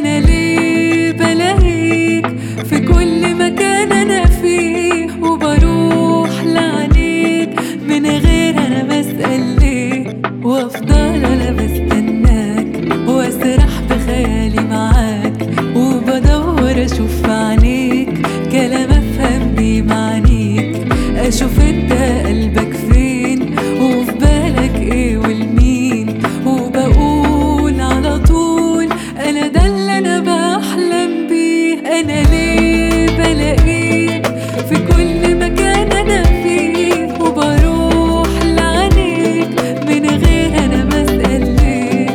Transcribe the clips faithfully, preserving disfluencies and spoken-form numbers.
أنا ليه بلاقيك في كل مكان أنا فيه، وبروح لعنيك من غير أنا بسأل ليه، وأفضل أنا بستناك وأسرح بخيالي معاك، وبدور أشوف في عينيك كلام أفهم بيه معانيك، أشوف أنت قلبك فين وفي بالك إيه والمين، وبقول على طول أنا ده اللي أنا بحلم بيه. أنا ليه بلاقيك في كل مكان أنا فيه، وبروح لعنيك من غير أنا بسأل ليه.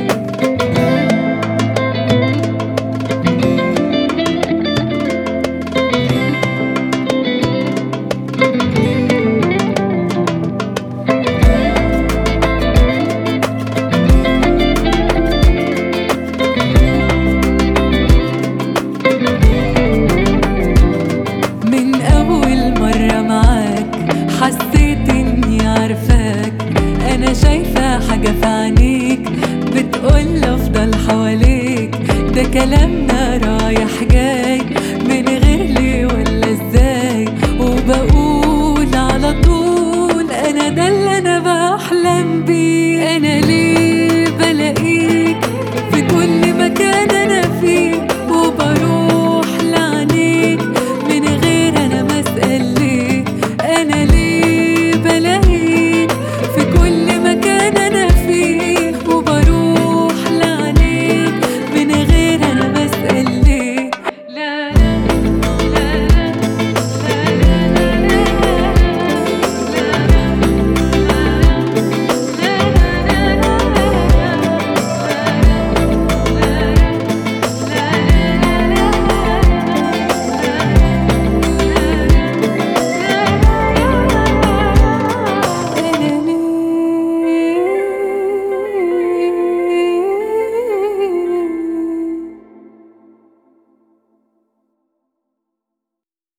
من أول مرة معاك حسيت إني عارفاك، أنا شايفة حاجة في عينيك بتقول أفضل حواليك، ده كلامنا رايح جاي